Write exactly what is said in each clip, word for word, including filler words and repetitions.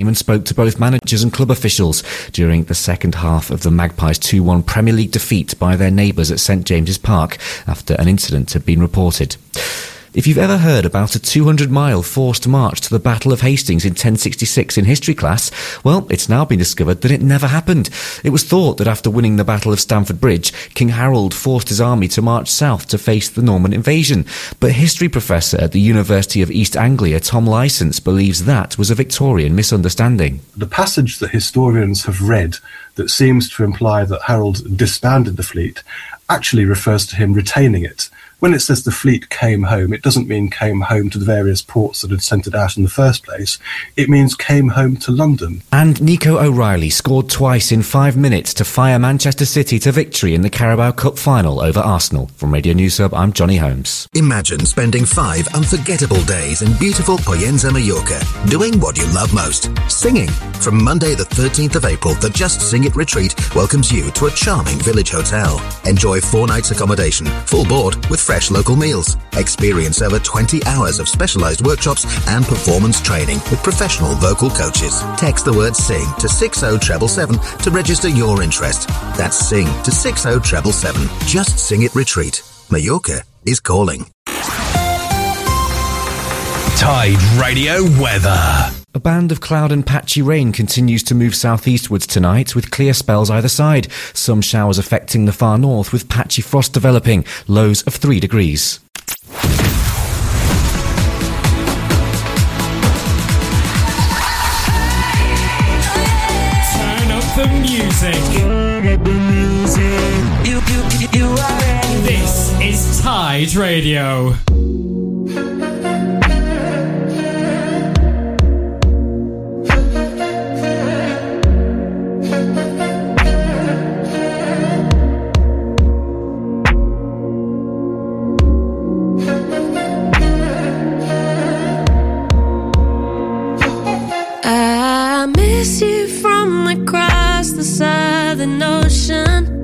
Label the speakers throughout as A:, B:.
A: and spoke to both managers and club officials during the second half of the Magpies' two one Premier League defeat by their neighbours at St James's Park after an incident had been reported. If you've ever heard about a two hundred mile forced march to the Battle of Hastings in ten sixty-six in history class, well, it's now been discovered that it never happened. It was thought that after winning the Battle of Stamford Bridge, King Harold forced his army to march south to face the Norman invasion. But history professor at the University of East Anglia, Tom Licence, believes that was a Victorian misunderstanding.
B: The passage that historians have read that seems to imply that Harold disbanded the fleet actually refers to him retaining it. When it says the fleet came home, it doesn't mean came home to the various ports that had sent it out in the first place. It means came home to London.
A: And Nico O'Reilly scored twice in five minutes to fire Manchester City to victory in the Carabao Cup final over Arsenal. From Radio News Hub, I'm Johnny Holmes.
C: Imagine spending five unforgettable days in beautiful Poyenza, Mallorca, doing what you love most, singing. From Monday the thirteenth of April, the Just Sing It retreat welcomes you to a charming village hotel. Enjoy four nights accommodation, full board with fresh local meals. Experience over twenty hours of specialised workshops and performance training with professional vocal coaches. Text the word SING to six oh seven seven to register your interest. That's SING to six oh seven seven. Just Sing It Retreat. Mallorca is calling.
D: Tide Radio weather.
A: A band of cloud and patchy rain continues to move southeastwards tonight with clear spells either side. Some showers affecting the far north with patchy frost developing. Lows of three degrees.
E: Turn up the music. You, you, you are ready. This is Tide Radio.
F: Miss you from across the southern ocean.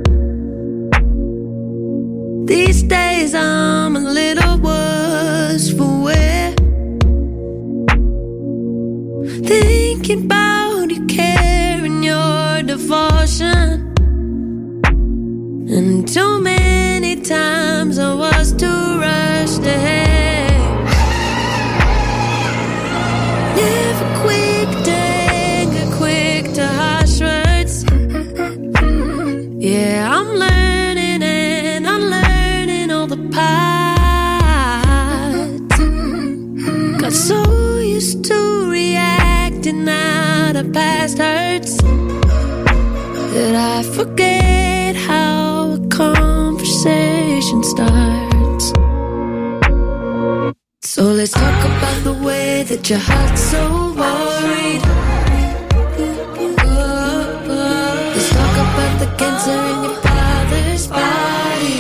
F: These days I'm a little worse for wear. Thinking about your care and your devotion. And too many times I was too rushed ahead. Never quick to to harsh words. Yeah, I'm learning and unlearning all the parts. Got so used to reacting out of past hurts that I forget how a conversation starts. So let's talk about the way that your heart's so worried. About the cancer in your father's body.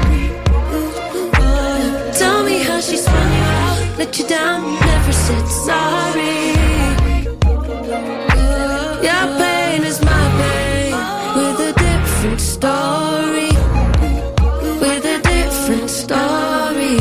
F: Tell me how she spun you out, let you down, never said sorry. Your pain is my pain, with a different story. With a different story.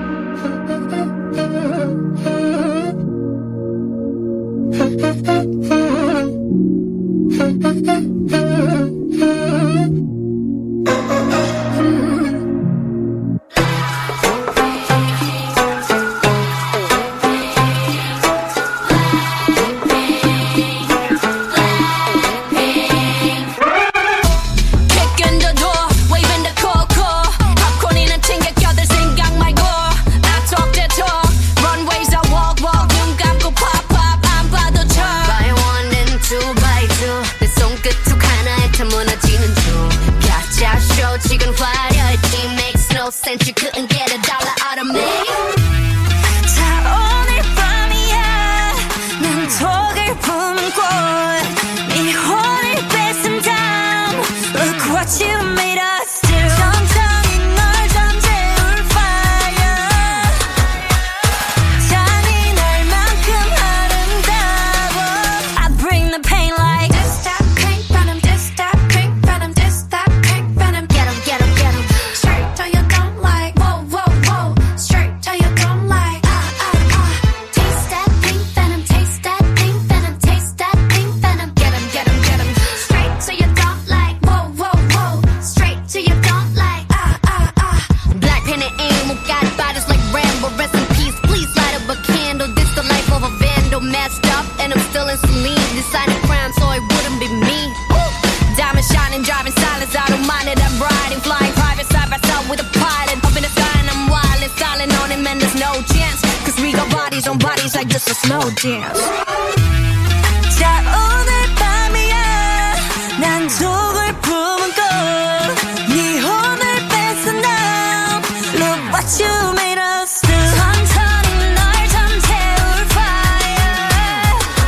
G: Since you couldn't get a dollar out of me. 자 오늘 밤이야 난 독을 품고 네 혼을 뺏은 다음 Look what you made us do. 천천히 널 잠재울 fire. 잔인할만큼 아름다워. I bring the pain like This stop crank venom, this stop crank venom, this stop crank venom. Get 'em, get 'em, get 'em. Straight to your gun like whoa. silence to me. Deciding crime so it wouldn't be me. Diamond shining, driving silence, I don't mind it. I'm riding, flying private side by side with a pilot. Up in the sky and I'm wild and styling on him and there's no chance. Cause we got bodies on bodies like just a slow dance.
F: 자 오늘 밤이야 난 속을 품은 꽃네 혼을 뺏어 now Look what you made us do 천천히 널 잠재울 fire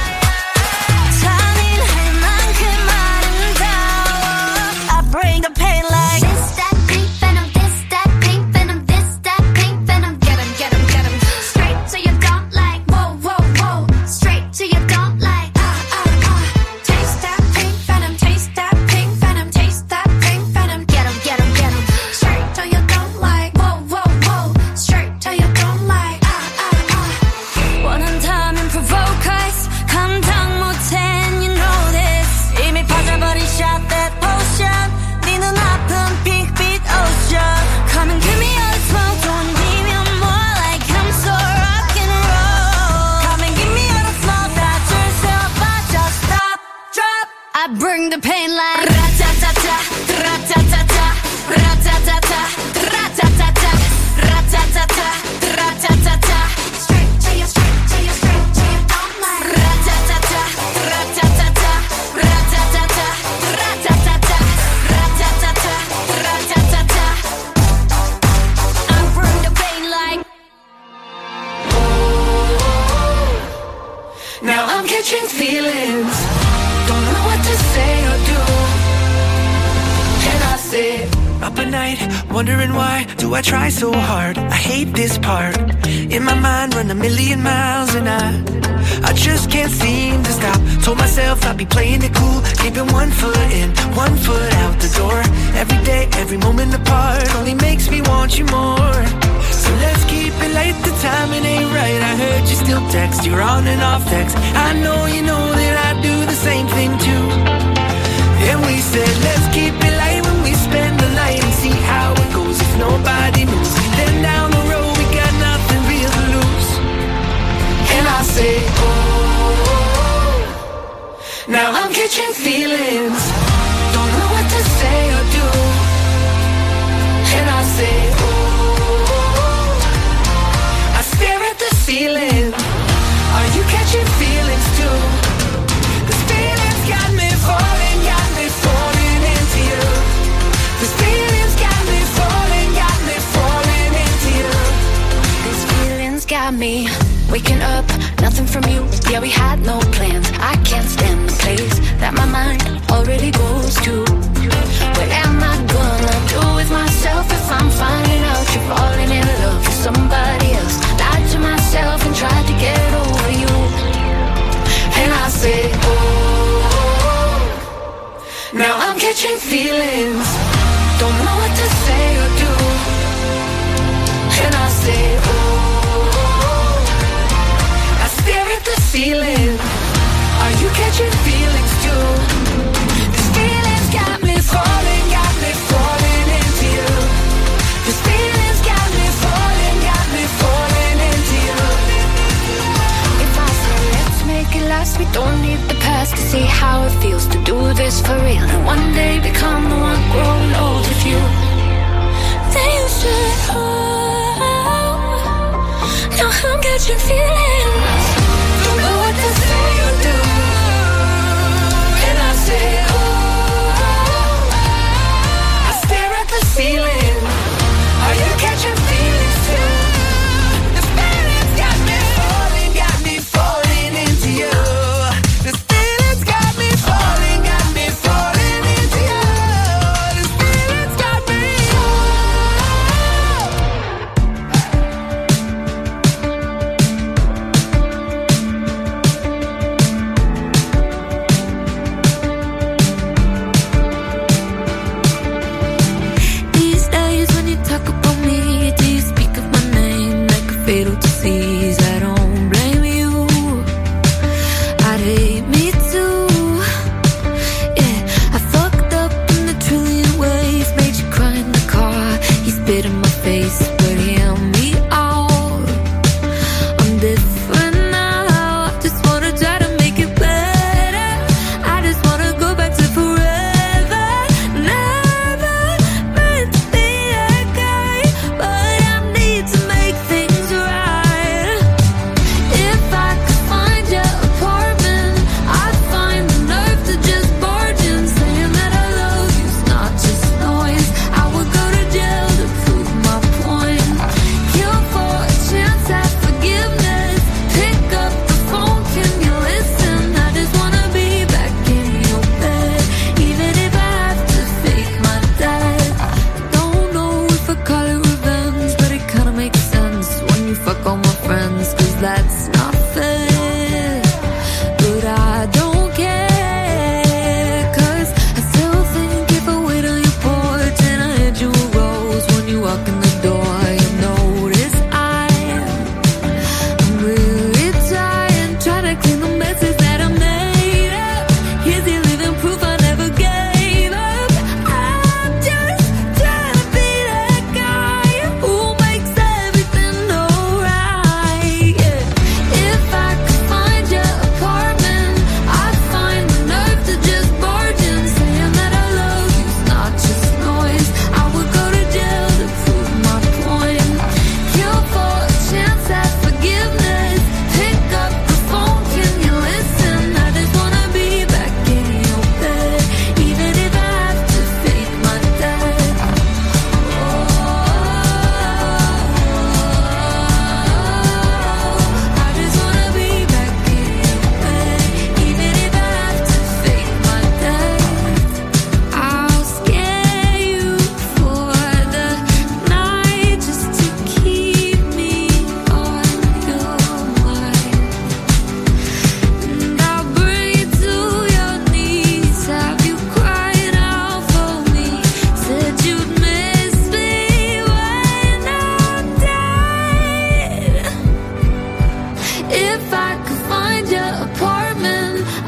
F: 잔인할 만큼 아름다워 I bring the pain like
G: This, that, pink venom, this, that, pink venom, this, that, pink venom. Get him, get him, get him. Straight to your don't like, whoa, whoa, whoa. Straight to your don't like, ah, ah, ah. Taste that pink venom, taste that pink venom, taste that pink venom. Get him, get him, get him. Straight to your don't like, whoa, whoa, whoa. Straight to your don't like, ah, ah, ah.
F: 원한다면 provoke us 감당 못해 and you know this 이미 빠져버린 shot that potion 네 눈앞은 pink beat ocean Come and give me all the smoke don't need me more like I'm so rock and roll Come and give me all the smoke that yourself I just stop drop
G: I bring the pain like ra-ta-ta-ta, ra-ta-ta-ta, ra-ta-ta-ta, ra-ta-ta-ta, ra-ta-ta-ta, ra-ta-ta-ta. Straight to your, straight to your, straight to your don't like. Ra-ta-ta-ta, ra-ta-ta-ta, ra-ta-ta-ta, ra-ta-ta-ta, ra-ta-ta-ta, ra-ta-ta-ta. I bring the pain like.
F: Now I'm catching feelings Don't know what to say or do And I say
H: Up at night, wondering why do I try so hard? I hate this part. In my mind, run a million miles and I I just can't seem to stop. Told myself I'd be playing it cool, keeping one foot in, one foot out the door. Every day, every moment apart only makes me want you more. So let's keep it light, the timing ain't right. I heard you still text, you're on and off text. I know you know that I do the same thing too. And we said let's keep it light when we spend the night and see how it goes if nobody moves. Then down the road we got nothing real to lose. And I say oh, now I'm catching feelings. Don't know what to say or do. And I say oh, I stare at the ceiling. Are you catching feelings too? This feeling's got me falling, got me falling into you. This feeling's got me falling, got me falling into you.
F: These feelings got me waking up, nothing from you. Yeah, we had no plans. I can't stand the place that my mind already goes to. What am I gonna do with myself if I'm finding out you're falling in love with somebody else? Lied to myself and tried to get over you.
H: And I say oh, now I'm catching feelings. Don't know what to say or do. And I say oh, I stare at the ceiling. Are you catching feelings too? This feeling's got me falling, got me falling into you. This feeling's got me falling, got me falling into you.
F: If I say let's make it last, we don't need the past to see how it feels to do this for real. And one day become the one growing old with you. Then you said oh, now I'm catching feelings.
H: Don't know what to say or do. And I say oh, I stare at the ceiling. Are you catching feelings too? This feeling's got me falling, got me falling into you. This feeling's got me falling, got me falling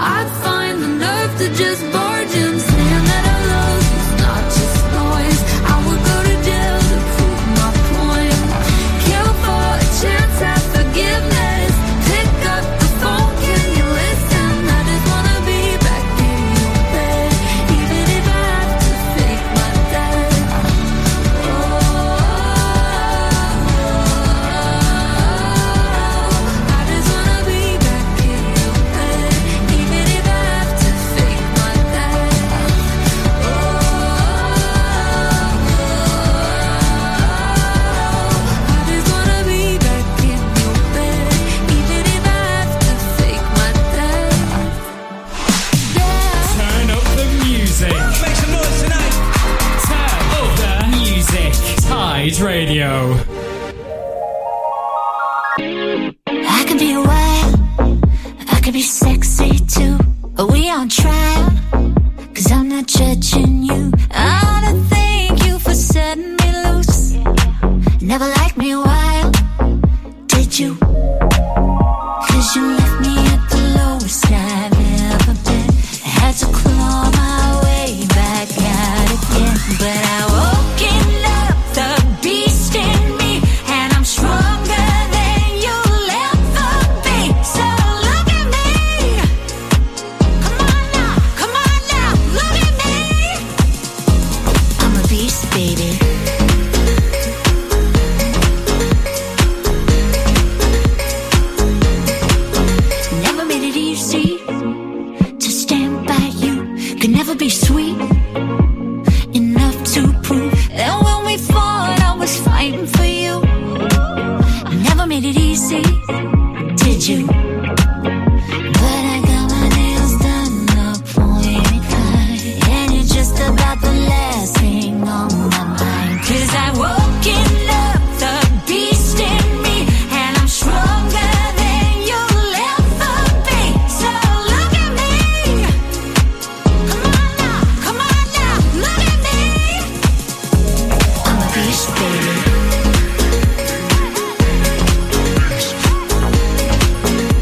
F: I'd find the nerve to just barge in, saying that our love is not just noise. I would go to jail to prove my point. Kill for a chance at forgiveness. Pick up the phone, can you listen? I just wanna be back in your bed, even if I have to fake my death. Oh, I just wanna be back in your bed, even if I have to fake my death. Oh, I just wanna be back in your bed, even if I have to fake my death. Yeah.
E: Turn up the music.
H: Make some noise tonight.
E: Turn up the music. Tide Radio.
F: I could be wild, I could be sexy too, but we on trial, cause I'm not judging you. I wanna thank you for setting me loose. Never liked me wild, did you? Cause you left me at the lowest I've ever been. I had to claw my way back out again, but I woke up the beast in me, and I'm stronger than you'll ever be. So look at me, come on now, come on now, look at me. I'm a beast, baby. Never made it easy to stand by you. Could never be sweet enough to prove that when we fought, I was fighting for you. Never made it easy, did you? But I got my nails done, a pointed line, and you're just about the last thing on my mind. Cause I've woken up the beast in me, and I'm stronger than you'll ever be. So look at me, come on now, come on now, look at me. I'm a beast, baby.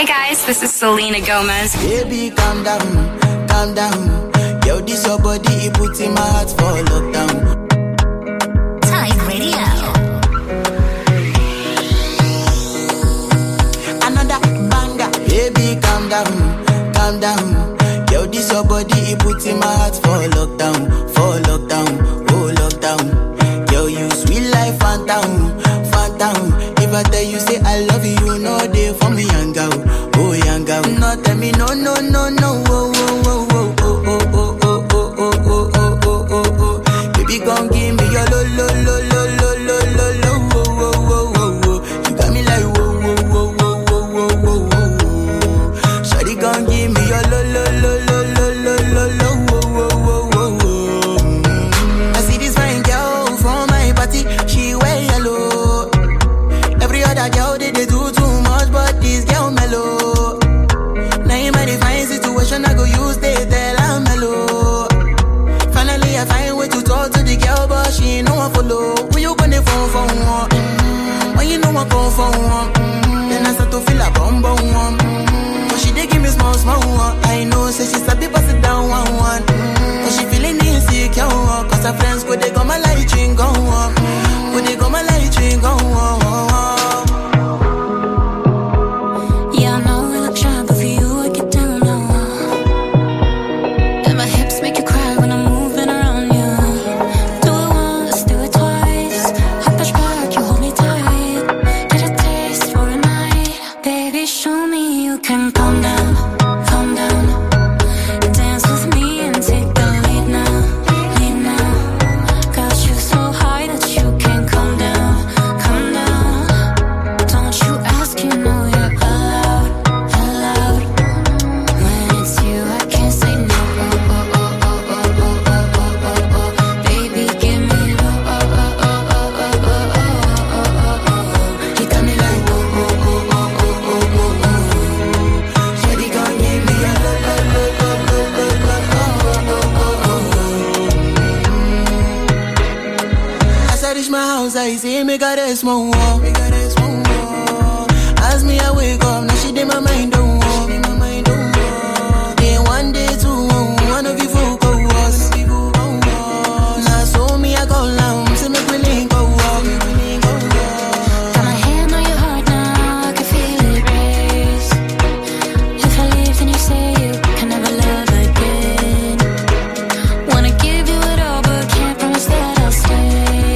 I: Hey guys, this is Selena Gomez.
J: Baby, calm down, calm down. Yo, this your body, it puts in my heart for lockdown.
G: Tide Radio.
J: Another banger. Baby, calm down, calm down. Yo, this your body, it puts in my heart for lockdown, for lockdown, oh lockdown. Yo, you sweet life, phantom, phantom. If I tell you say I love you, you know they for me, young girl, oh young girl. No, tell me no, no, no, no, oh, oh, oh, oh, oh, oh, oh, oh, oh, oh, oh, oh, oh, oh. Baby, gon' give me your lo, lo, lo, lo, lo, lo, lo, lo, oh, oh, oh, oh, oh. You got me like whoa, whoa, whoa, whoa, whoa, whoa, whoa, whoa. Shawty gon' give me your lo, lo, lo, lo, lo, lo, lo, lo, oh, oh, oh, oh, oh. I see this fine girl from my party, she wear yellow. Every other girl they, they do too much, but this girl mellow. Now in my fine situation, I go use they tell I'm mellow. Finally I find way to talk to the girl, but she ain't no one follow. Who you gonna phone for one? Mm-hmm. When you know I come for one, mm-hmm. Then I start to feel a bum bum one. Mm-hmm. But she dey give me small small one. I know say she sabi pass it down one one. Mm-hmm. But she feeling insecure, cause her friends go they go my light ring go on. Go they go my light ring go on. I say me got a small wall, me got a small wall. As me I wake up, now she did my mind don't walk, my mind don't walk. Then one day two, one of you folk go us. Now so me I go down, say me we link go walk.
F: Got my hand on your heart now, I can feel it race. If I leave, then you say you can never love again. Wanna give you it all, but can't promise that I'll stay.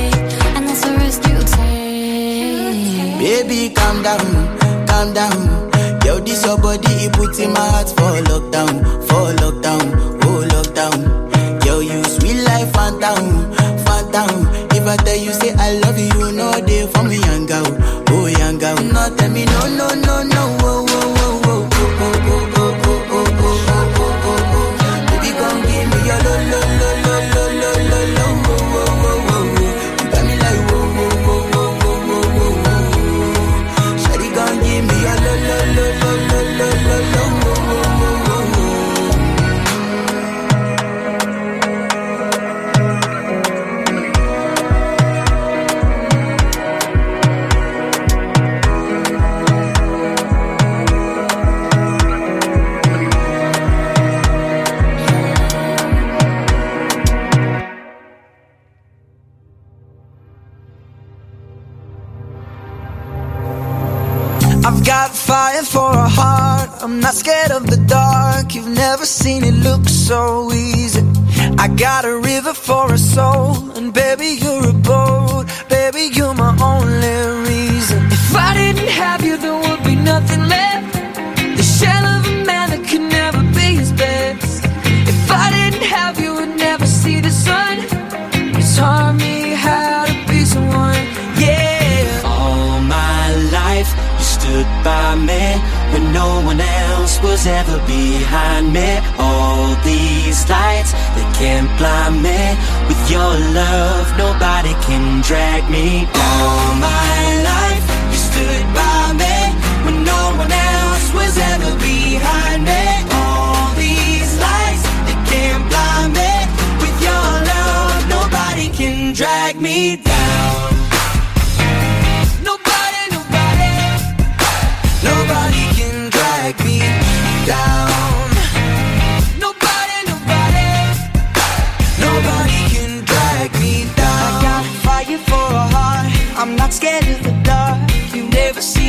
J: Baby, calm down, calm down. Yo, this your body, it puts in my heart for lockdown, for lockdown, oh lockdown. Yo, you sweet life, phantom, phantom. If I tell you say I love you, you know they for me, young girl, oh young girl. No, tell me no, no, no, no, oh, oh, oh, oh, oh, oh, oh, oh, oh, oh, oh, oh, oh. Baby, come give me your lo, lo, lo, lo, lo, lo, lo, lo, oh, oh, oh, oh. You got me like whoa, whoa, whoa, whoa, whoa, whoa, whoa. Shawty gon' give me your lo, lo, lo, lo, lo, lo, lo, lo, oh, oh, oh, oh.
H: I've got fire for a heart, I'm not scared of the dark. You've never seen it look so easy. I got a river for a soul, and baby you're a boat. Baby you're my only reason. If I didn't have you there would be nothing left. The shell of a man that could never be his best. If I didn't have you would never see the sun. You taught me how to be someone, yeah. All my life stood by me when no one else was ever behind me. All these lights, they can't blind me. With your love, nobody can drag me. All my life, you stood by me when no one else was ever behind me. All these lights, they can't blind me. With your love, nobody can drag me down. Nobody can drag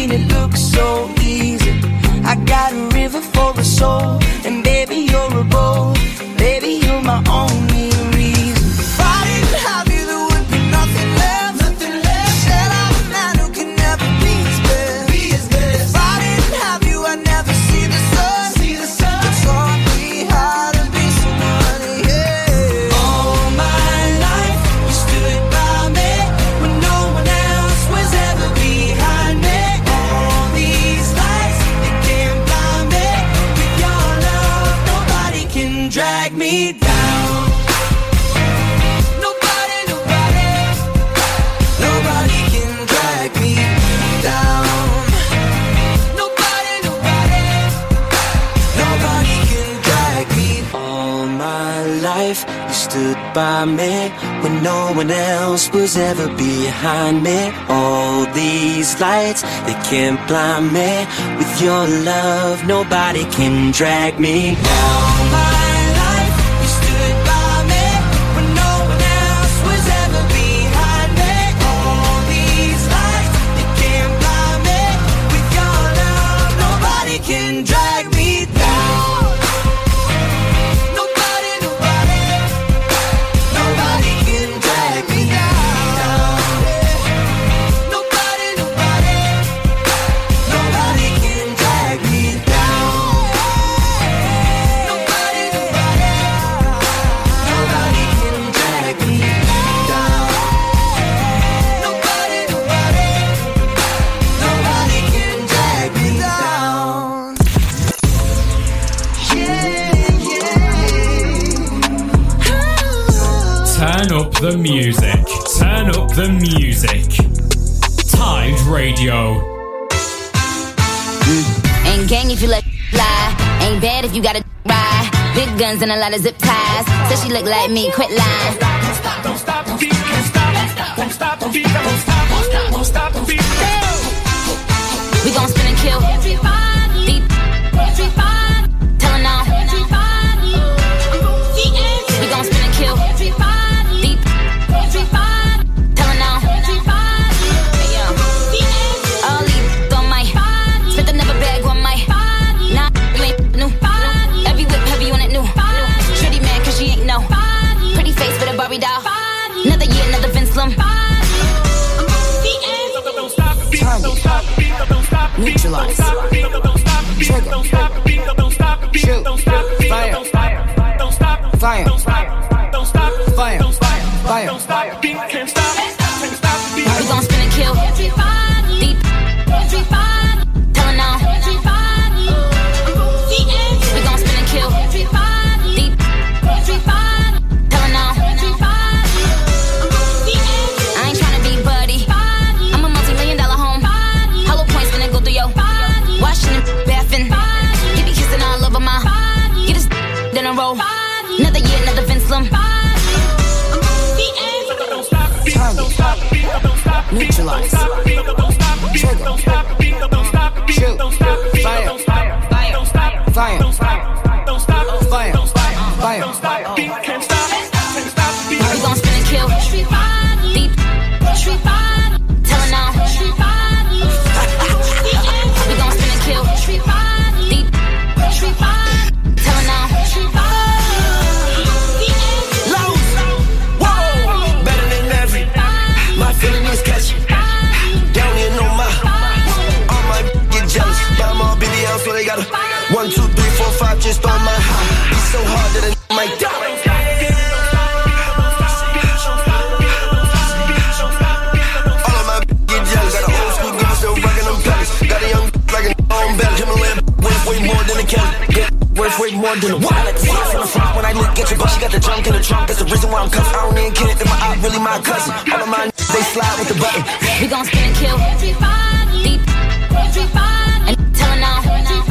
H: mean it looks so easy. I got a river for a soul, and baby you're a boat. Baby you're my only reason. If I didn't have you, there would be nothing left. Nothing left. Said I'm a man who can never be his best. Be his best. If I didn't have you, I'd never see the sun. See the sun. It taught me how to be somebody. Yeah. All my life you stood by me when no one else was ever behind me. All these lights they can't blind me. With your love, nobody can drag me down. Nobody, nobody, nobody can drag me down. Nobody, nobody, nobody can drag me. All my life you stood by me when no one else was ever behind me. All these lights they can't blind me. With your love, nobody can drag me down. My life you stood by me when no one else was ever behind me. All these lights they can't blind me. With your love, nobody can drag me down. Nobody, nobody, nobody can drag me down. Nobody, nobody, nobody can drag me down. Nobody, nobody, nobody can drag me down. Nobody, nobody, nobody can drag me down.
E: Turn up the music. Turn up the music. Tide Radio.
F: Ain't gang if you let fly. Ain't bad if you gotta ride. Big guns and a lot of zip ties. Said she look like me, quit lying.
H: Don't stop, don't stop the beat, can't stop. Won't stop the beat, won't stop, won't stop, won't stop the beat.
F: We gon' spin and kill. Deep. Tell her now. We gon' spin and kill. Deep. Tell her now. Hey, yo. All these on my. Spent another bag on my. Nah, you ain't new. Every whip heavy on it new. Shitty man cause she ain't no. Pretty face with a Barbie doll. Another year, another Vince Lum.
H: Neutralize. Trigger. Shoot. Fire. Fire. Fire. Fire.
F: We gon' spin and kill. Deep. Tell her now. We gon' spin and kill. Deep. Tell her now. I ain't tryna be buddy. I'm a multi-million dollar home. Hollow points finna go through your washing and bathing. You be kissing all over my. Get this then a roll. Another year, another Vince Lum.
H: Neutralize. Trigger. Shoot. Fire. Fire. Fire. Fire. Fire.
F: We gon' spin and kill. Deep. Tell her now. We gon' spin and kill. Deep. Tell her now.
H: Whoa. Better than every. My feeling is catchy. Down here, no my. All my get jealous. Yeah, I'm all B D L, so they got a one, two, three, four, five just on my high. It's so hard that it might die. All of my get jealous. Got an old school girl still rocking them pellies. Got a young like an own belly. Himalayan worth way more than a Kelly. Worth way more than a what? I like to see it from the front when I look at your butt. She got the junk in the trunk. That's the reason why I'm cuffed. I don't even care if my eye really my cousin. All of mine they slide with the button.
F: We gon' spin and kill. Deep. And tell her now.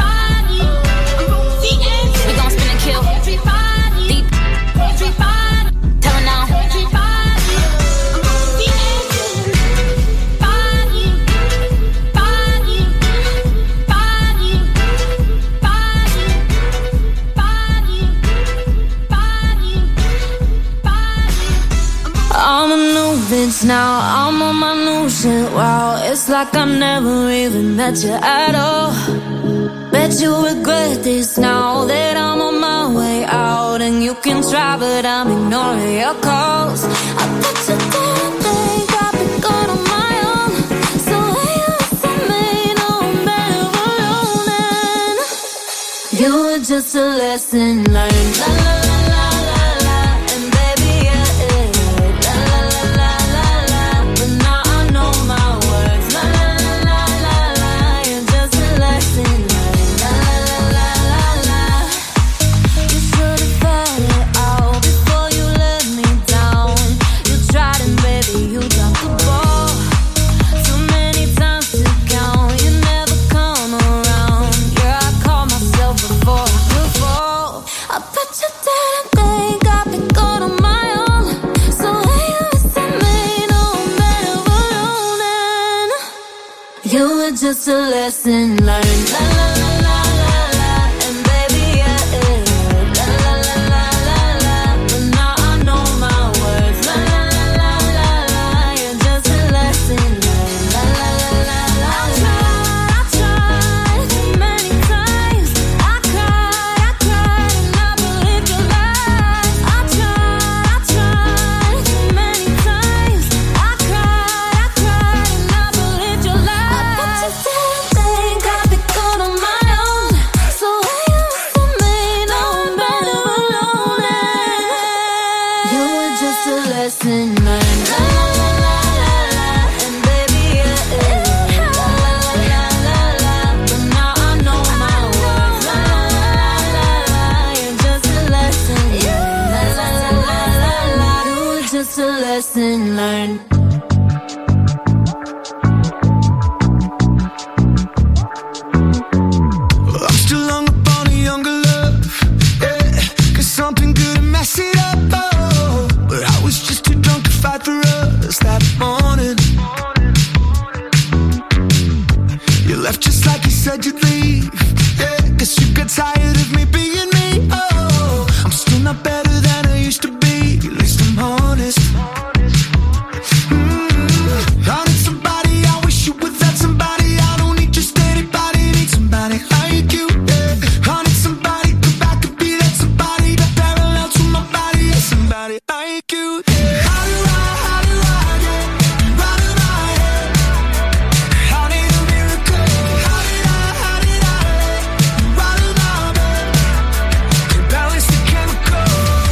F: We gon' spin and kill. Deep. Tell her now.
G: I'm a new bitch now, I'm on my new shit.
F: shit, wow, it's like I never even met you at all. Bet you regret this now that I'm on my way out. And you can try, but I'm ignoring your calls. I bet you didn't think I'd be good on my own. So when you listen to me, no, I'm better alone. And you were just a lesson learned. La la la la la la. And baby, yeah, yeah, yeah. La la la la la la. But now I know my words. La la la la la la. You're just a lesson learned. Just a lesson learned. La la la la la la. And baby, yeah, yeah. La la la la la la. But now I know my words. La la la la la la. You're just a lesson learned. La la la la la la. I tried, I tried too many times. I cried, I cried, and I believed your lies. I tried, I tried too many times. I cried, I cried, and I believed your lies. Lesson learned. La la la la la la. And baby, yeah, yeah. La la la la la la. But now I know my words. La la la la la. You're just a lesson learned. La la la la la la. You were just a lesson learned.
H: I'm still hung up on a younger love, yeah. Cause something good and mess it up, oh. But I was just too drunk to fight for us that morning. You left just like you said you'd leave, yeah. Cause you got tired of me being me, oh. I'm still not better than I used to be, at least I'm honest. Mm-hmm. I need somebody, I wish you were that somebody. I don't need just anybody, need somebody like you, yeah. I need somebody, cause I could be that somebody, that parallel to my body, yeah. Somebody like you, yeah. How do I, how do I get right in my head? I need a miracle. How did I, how did I let you right in my bed? Can balance the chemicals.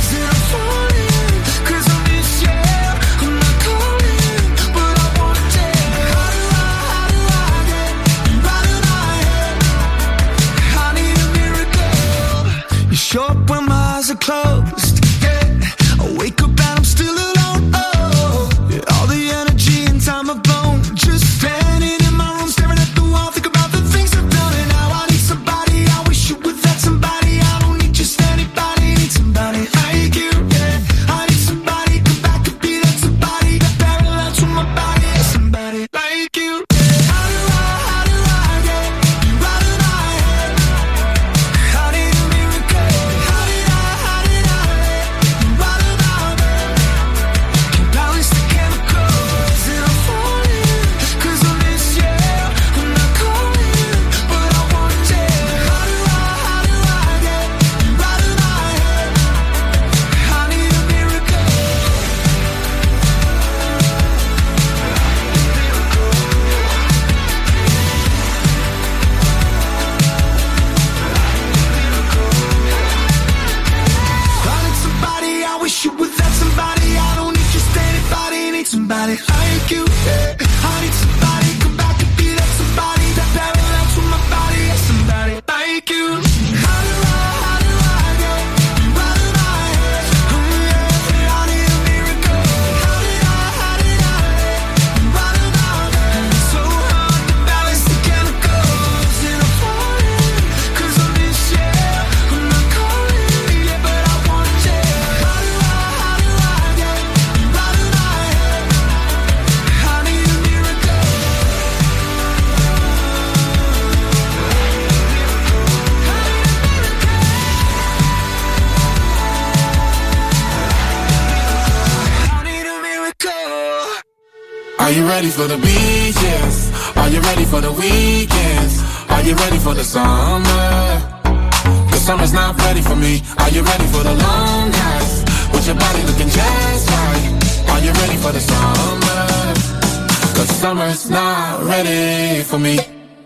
K: you ready for the beaches? Are you ready for the weekends? Are you ready for the summer? The summer's not ready for me. Are you ready for the long nights? With your body looking just right. Are you ready for the summer? Cause summer's not ready for me.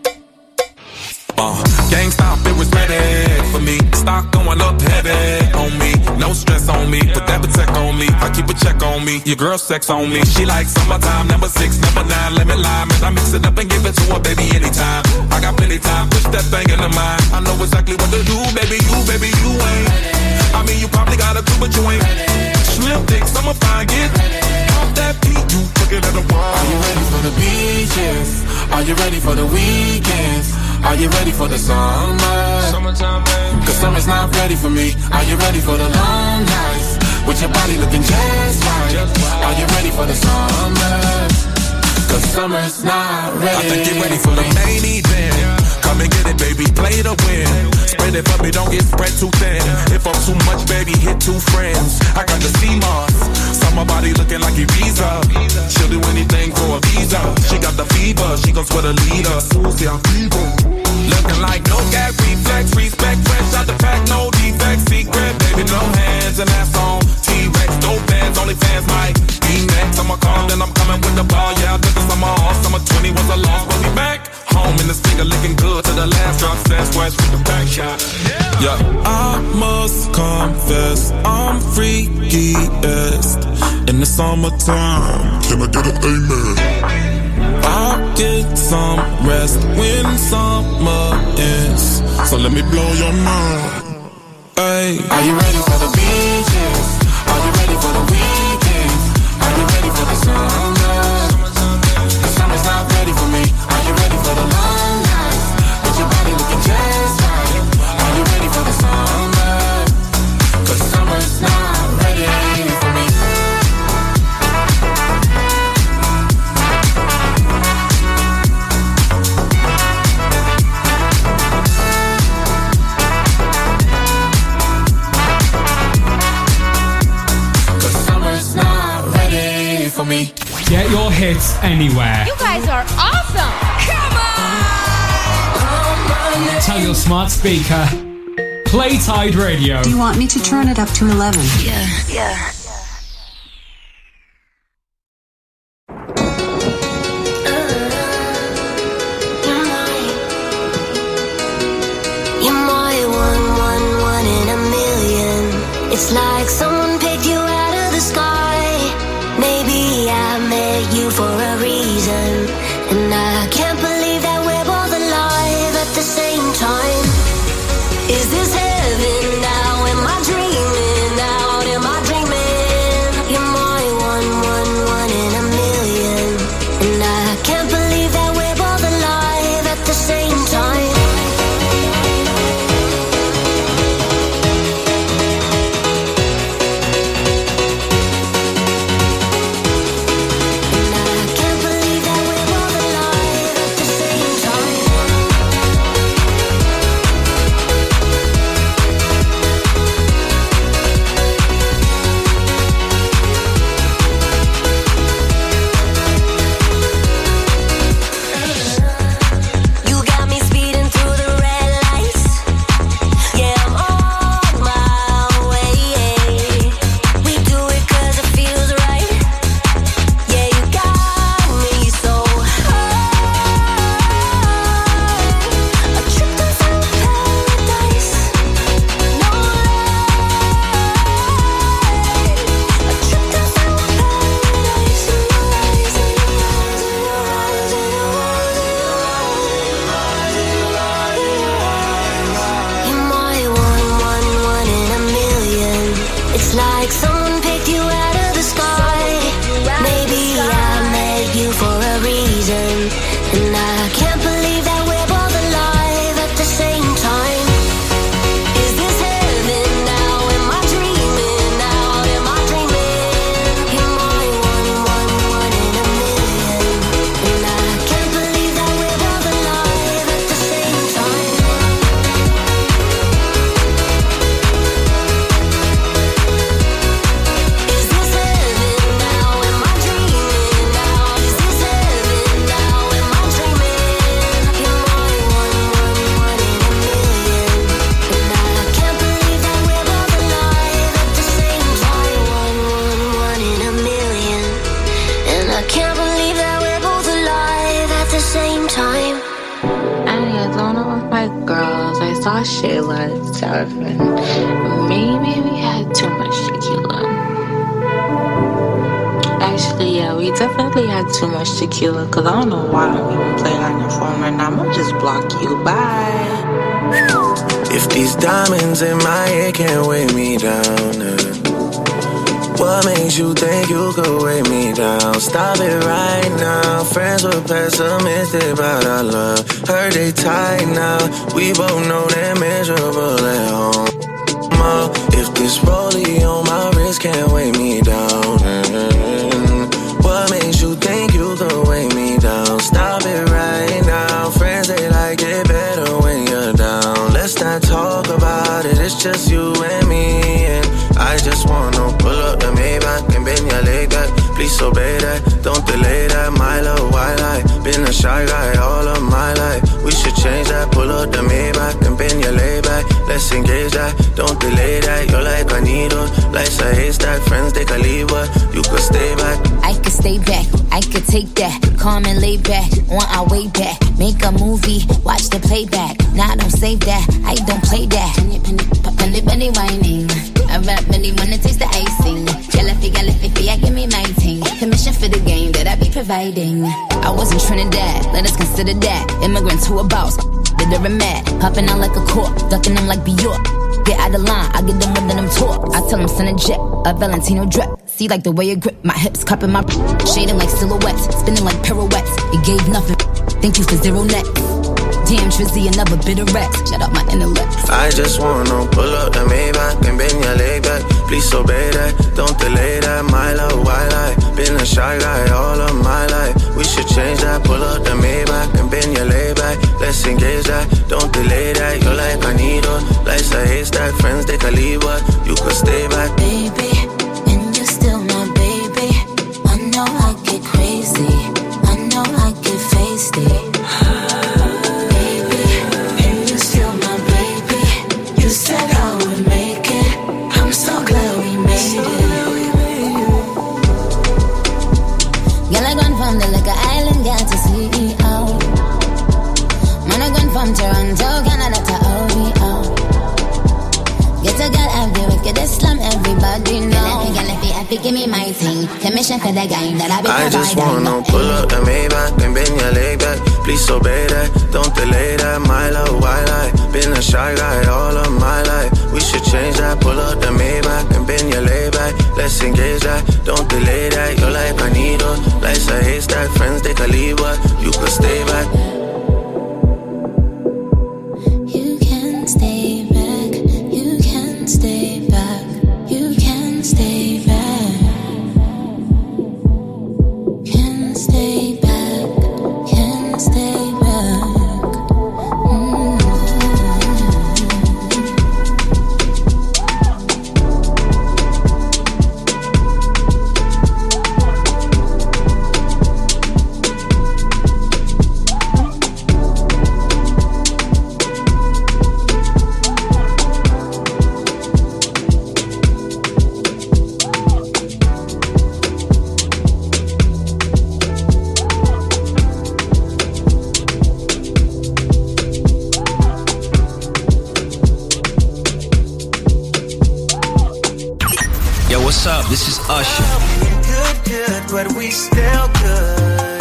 K: Uh, gang stop, it was ready for me. Stock going up heavy on me. No stress on me, put that protect on me. I keep a check on me, your girl sex on me. She like summertime, number six, number nine, lemon lime. And I mix it up and give it to her, baby, anytime. I got plenty time, push that thing in the mind. I know exactly what to do, baby, you, baby, you ain't. I mean, you probably got a clue, but you ain't. Slim dicks, I'ma find it. Off that beat, you looking at the wall. Are you ready for the beaches? Are you ready for the weekends? Are you ready for the summer? Summertime, baby. Cause summer's not ready for me. Are you ready for the long nights? With your body looking just right. Are you ready for the summer? Cause summer's not ready. I think you're ready for the main event. Come and get it, baby, play to win. Spread it for me, don't get spread too thin. If I'm too much, baby, hit two friends. I got the C M O S, summer body looking like Ibiza. She'll do anything for a visa. She got the fever, she gon' sweat a leader. Susie, I'm fever. Looking like no gag reflex, respect, fresh out the pack, no defects, secret, baby, no hands, and that's on T-Rex, no fans, only fans might be next. I'ma call, then I'm coming with the ball, yeah, I did the summer all, summer twenty was a loss, but we back home in this figure looking good to the last drop, that's why with the back shot. Yeah. yeah, I must confess, I'm freakiest in the summertime. Can I get an amen? I'll get some rest when summer ends. So let me blow your mind. Ay. Are you ready for the beaches? Are you ready for the weekends? Are you ready for the summer? The summer's not ready for me. Are you ready for the long nights? With your body looking just right. Are you ready for the summer? Cause summer's not ready for me. For me.
E: Get your hits anywhere.
L: You guys are awesome. Come on.
E: Tell your smart speaker. Play Tide Radio.
M: Do you want me to turn it up to eleven?
G: Yeah, yeah. You're my one, one, one in a million. It's like someone picked you out of the sky. Maybe I met you for a reason, and I can't believe that we're both alive at the same time. Is this heaven now? Am I dreaming out? Am I dreaming?
N: the girls, I saw Shayla and stuff, and maybe we had too much tequila. Actually, yeah, we definitely had too much tequila, because I don't know why I'm even playing on your phone right now. I'm gonna just block you. Bye.
O: If these diamonds in my head can't weigh me down, uh, what makes you think you could weigh me down? Stop it right now. Friends were pessimistic about our love. Heard they tight now. We both know they're miserable at home. Uh, if this rollie on my wrist can't weigh me down, mm-hmm. What makes you think you could weigh me down? Stop it right now. Friends, they like it better when you're down. Let's not talk about it. It's just you and me, and I just wanna pull up the Maybach and bend your leg back. Please obey that, don't delay that. My love, why lie? Been a shy guy all of my life. We should change that. Pull up the Maybach and bend your leg back. Let's engage that, don't delay that. You're like a needle, life's a haystack. Friends, they can leave, but you could stay back.
P: I could stay back, I could take that. Calm and lay back, on our way back. Make a movie, watch the playback. Nah, don't save that, I don't play that. Penny, penny, penny, penny whining. I rap really wanna taste the icing. Jellyfy, jellyfy, I give me my ting. Commission for the game that I be providing. I was in Trinidad, let us consider that. Immigrant to a boss, bitter and mad. Popping out like a cork, ducking them like Bjork. Get out of line, I get them with them talk. I tell them send a jet, a Valentino drip. See like the way you grip, my hips cupping my shading like silhouettes, spinning like pirouettes. It gave nothing, thank you for zero net. Damn Trizzy, another bit of rats. Shut up my intellect.
O: I just wanna pull up the Maybach and bend your leg back. Please obey that, don't delay that. My love, why lie? Been a shy guy all of my life. We should change that. Pull up the Maybach and bend your leg back. Let's engage that, don't delay that. You're like a needle, life's a haystack. Friends, they can leave, but you could stay back.
P: Baby, and you're still my baby. I know I get crazy, I know I get feisty. You said I would make it. I'm so glad we made it. Girl, I gone from the liquor island, got to see it out. Man, I gone from Toronto, Canada to O V O. Get a girl every wicked Islam, everybody know. Girl, if you happy, give me my thing. Commission for the game that I be
O: I just wanna pull up the Maybach and bend your leg back. Please obey that, don't delay that. My love, why lie? Been a shy guy all of my life. We should change that. Pull up the Maybach and bend your leg back. Let's engage that, don't delay that. You're like a needle, life's a haystack. Friends, they can leave, but you could stay back.
P: You can stay back, you can stay back, you can stay back. Can stay back, can stay back. Mm-hmm.
D: What's up? This is Usher.
O: Good, good, but we still good.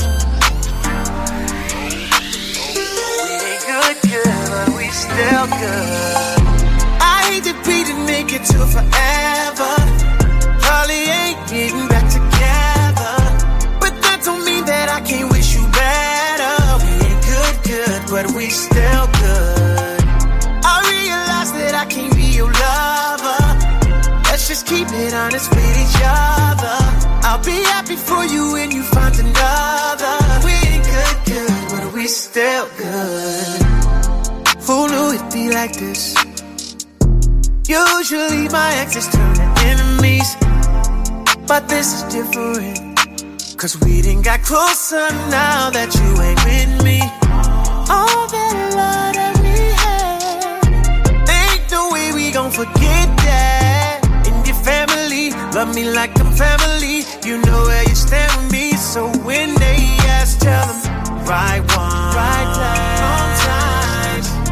O: We ain't good, good, but we still good. I hate to be the nigga to forever. Probably ain't getting back together, but that don't mean that I can't wish you better. We ain't good, good, but we still good. I realize that I can't be your lover. Let's just keep it honest with each other. I'll be happy for you when you find another. We ain't good, good, but we still good. Who knew it'd be like this? Usually my exes turn to enemies, but this is different. Cause we done got closer now that you ain't with me. All that love that we had, ain't no way we gon' forget that. Family, love me like I'm family. You know where you stand with me. So when they ask, tell them right one, right time. Sometimes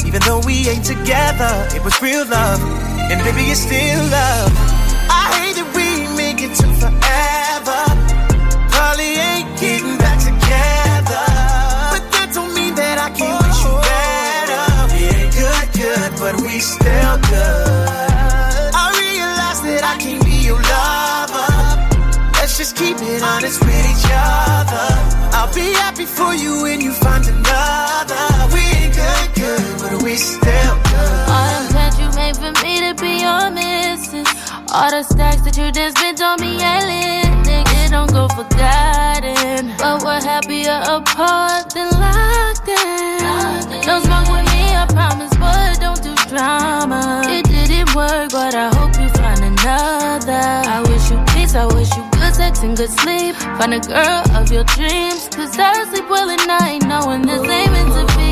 H: Even though we ain't together, it was real love. And baby, it's still love. I hate that we make it to forever. Probably ain't getting back together. But that don't mean that I can't wish you better. We ain't good, good, but we still good. I realize that I can't be your lover. Let's just keep it honest with each other. I'll be happy for you when you find another. We ain't good, good, but we still good.
Q: All the plans you made for me to be your missus. All the stacks that you just spent on me ain't lit. It don't go forgotten. But we're happier apart than locked in. No smoke with me, I promise, but don't do drama. It didn't work, but I hope you find another. I wish you peace, I wish you good sex and good sleep. Find a girl of your dreams, cause I sleep well at night knowing this ain't meant to be.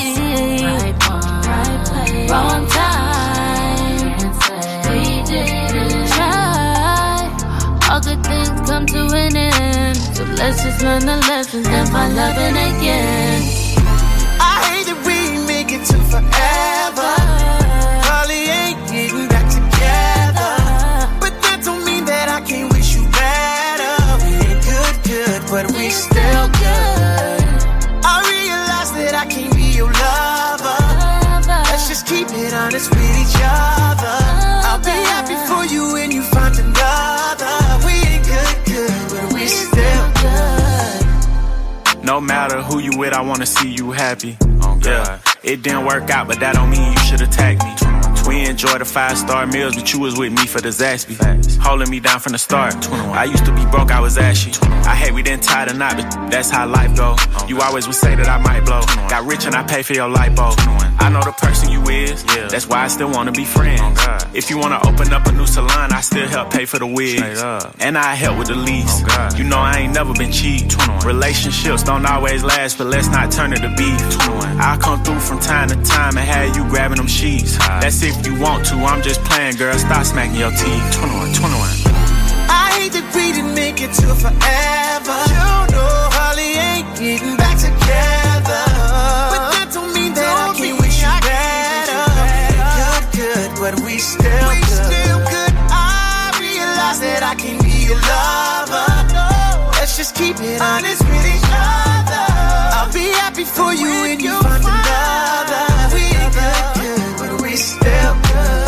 Q: Right one, right place, wrong time. We didn't try. All good things come to an end, so let's just learn the lessons and find loving again.
H: I hate that we make it to forever. Probably ain't getting back together. But that don't mean that I can't wish you better. We ain't good, good, but we still good. I realize that I can't be your lover. Let's just keep it honest with each other. I'll be happy for you when you find another. We ain't good, good, but we still good.
R: No matter who you with, I wanna see you happy. Oh, yeah, it didn't work out, but that don't mean you should attack me. We enjoy the five-star meals, but you was with me for the Zaxby. Holding me down from the start. I used to be broke, I was ashy. I hate we didn't tie the knot, but that's how life go. You always would say that I might blow. Got rich and I pay for your lipo. I know the person you is, that's why I still wanna be friends. If you wanna open up a new salon, I still help pay for the wigs. And I help with the lease. You know I ain't never been cheap. Relationships don't always last, but let's not turn it to beef. I'll come through from time to time and have you grabbing them sheets. That's if you want to, I'm just playing, girl. Stop smacking your teeth. twenty-one, twenty-one.
H: I hate that we didn't make it to forever. You know Holly ain't getting back together. But that don't mean that I can't wish you better. Good, good, but we still we good. Still good. I realize that I can't be your lover. Let's just keep it honest with each other. I'll be happy for you when you find another. We ain't good, good, but we still good.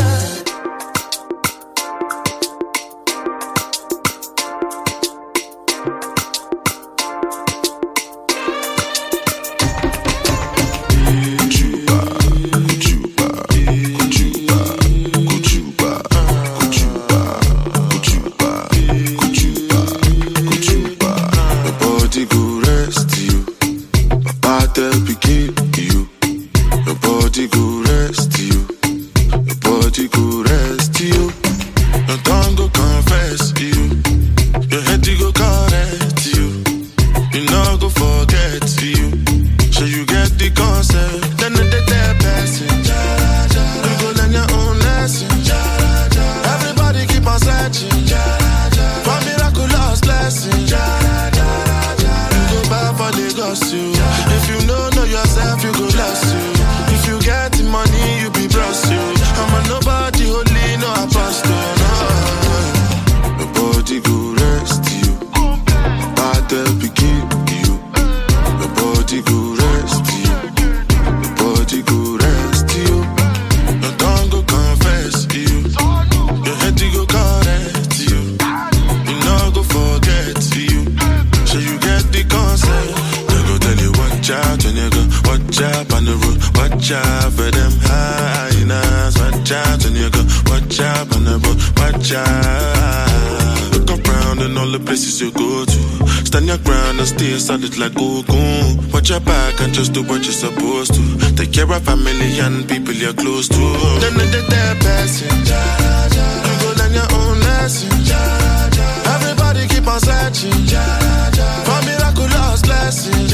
S: Solid like Goku. Watch your back and just do what you're supposed to. Take care of family and people you're close to. Then the dead passing. You go learn your own lesson. Everybody keep on searching for miraculous blessings.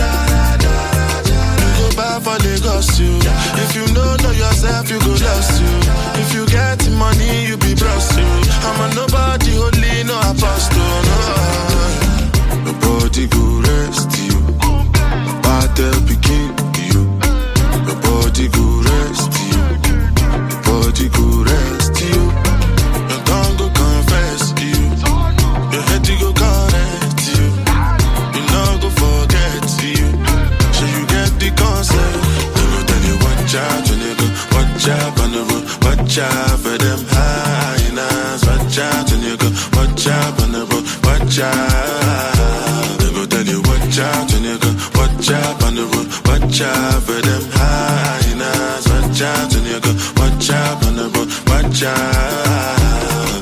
S: You go back for Lagos, you. If you know, know yourself, you go lost you. If you get money, you be bros, you. I'm a nobody, holy, no apostle, no. Nobody go rest you. Battle begin you. Nobody go rest watch out for them hyenas. Watch out, and you go, watch out on the road, watch out.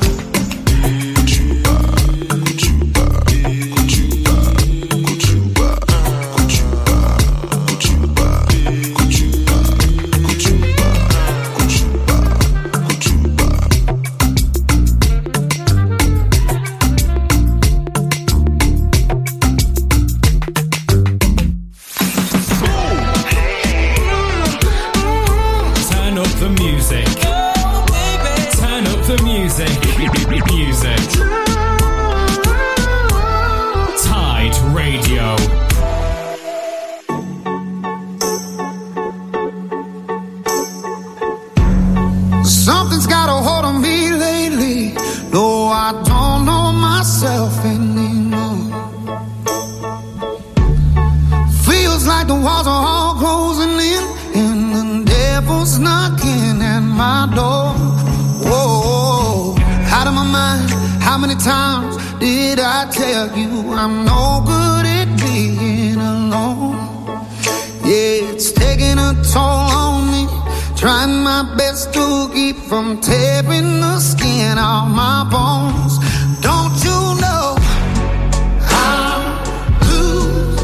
T: From tearing the skin off my bones. Don't you know I lose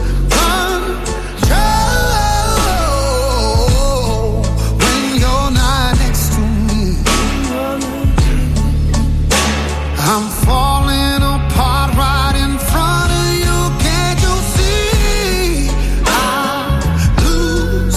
T: control when you're not next to me? I'm falling apart right in front of you. Can't you see? I lose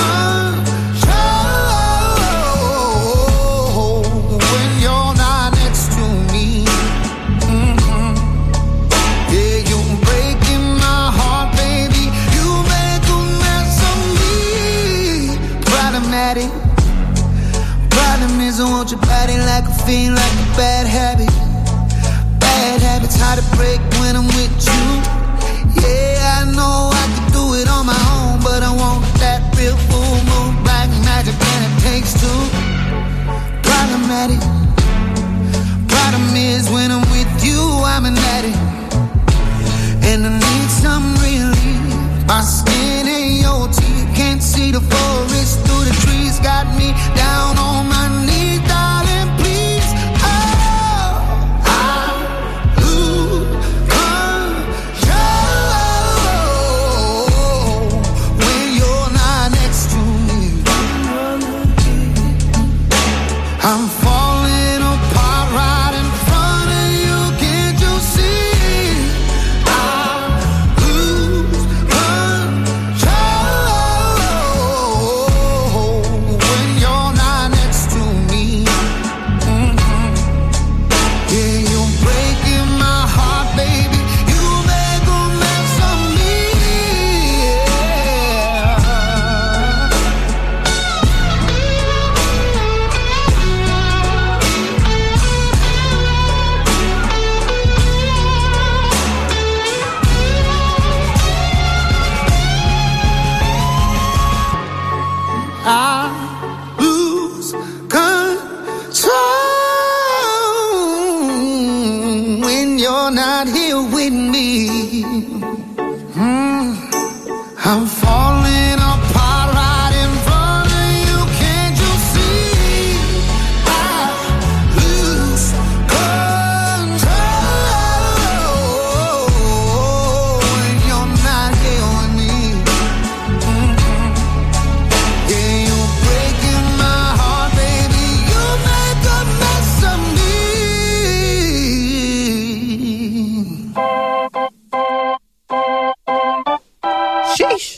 T: control when you're not next to me. Mm-hmm. Yeah, you're breaking my heart, baby. You make a mess of me. Problematic. Problem is I want your body like a fiend, like a bad habit. Bad habits hard to break when I'm with you. Yeah, I know I can do it on my own, but I want that real full moon, black magic, and it takes two. Problematic. Problem is when I'm with you, I'm an addict, and I need some relief. My skin ain't your teeth, can't see the forest through the trees. Got me down on my knees, darling, please. Oh, I lose control when you're not next to me. I'm falling apart right in front of you. Can't you see? I lose control when you're not next to me. Mm-hmm. Yeah, you're breaking my heart, baby. You make a mess of me. I lose control when you're not here with me. Mm. I'm falling apart right in front of you. Can't you see? I lose control when you're not here with me. Mm-hmm. Yeah, you're breaking my heart, baby. You make a mess of me. Sheesh.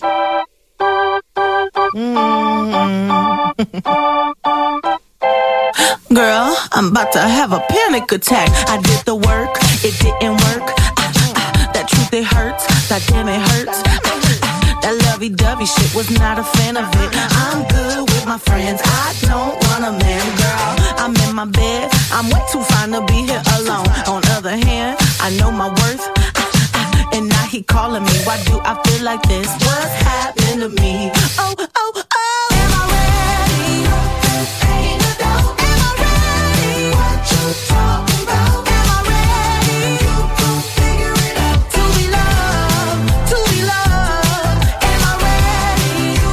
U: Girl, I'm about to have a panic attack. I did the work, it didn't work. Ah, ah, that truth, it hurts. That damn, it hurts. Ah, ah, that lovey-dovey shit, was not a fan of it. I'm good with my friends, I don't want a man, girl. I'm in my bed, I'm way too fine to be here alone. On the other hand, I know my worth. Ah, ah, and now he calling me. Why do I feel like this? What's happening to me? Oh, oh, oh. Am I ready? Ain't a doubt. Am I ready? What you talking about? Am I ready? You gon' figure it out. To be loved, to be loved. Am I ready? You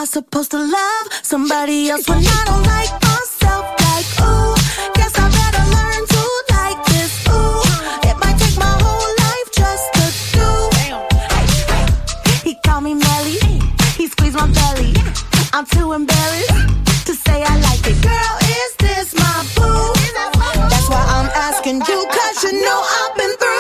U: supposed to love somebody else when I don't like myself? Like, ooh, guess I better learn to like this. Ooh, it might take my whole life just to do. He called me Melly, he squeezed my belly. I'm too embarrassed to say I like it. Girl, is this my boo? That's why I'm asking you, cause you know I've been through.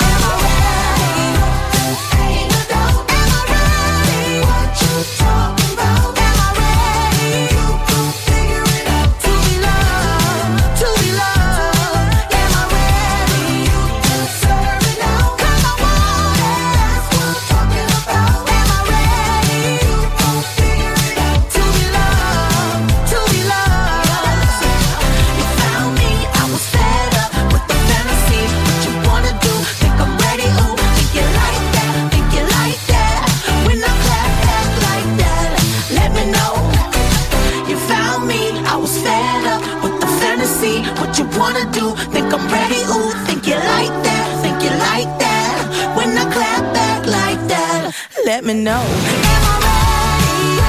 U: Wanna do, think I'm ready, ooh, think you like that, think you like that, when I clap back like that, let me know. Am I ready?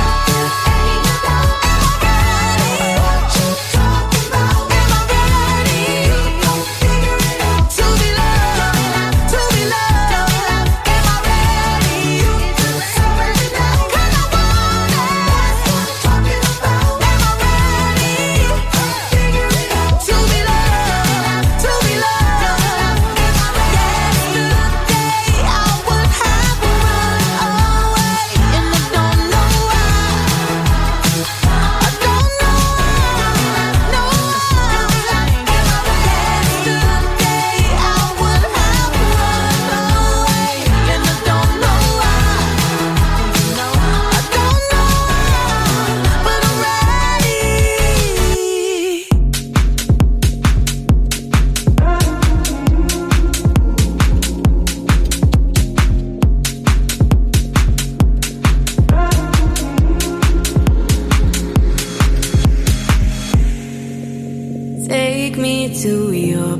F: Take me to your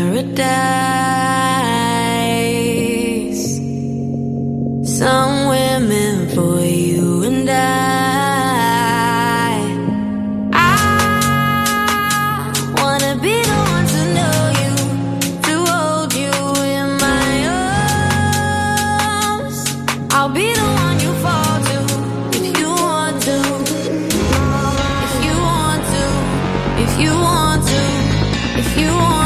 F: paradise, somewhere meant for you and I. I wanna be the one to know you, to hold you in my arms. I'll be the one you fall to if you want to, if you want to, if you want to. If you want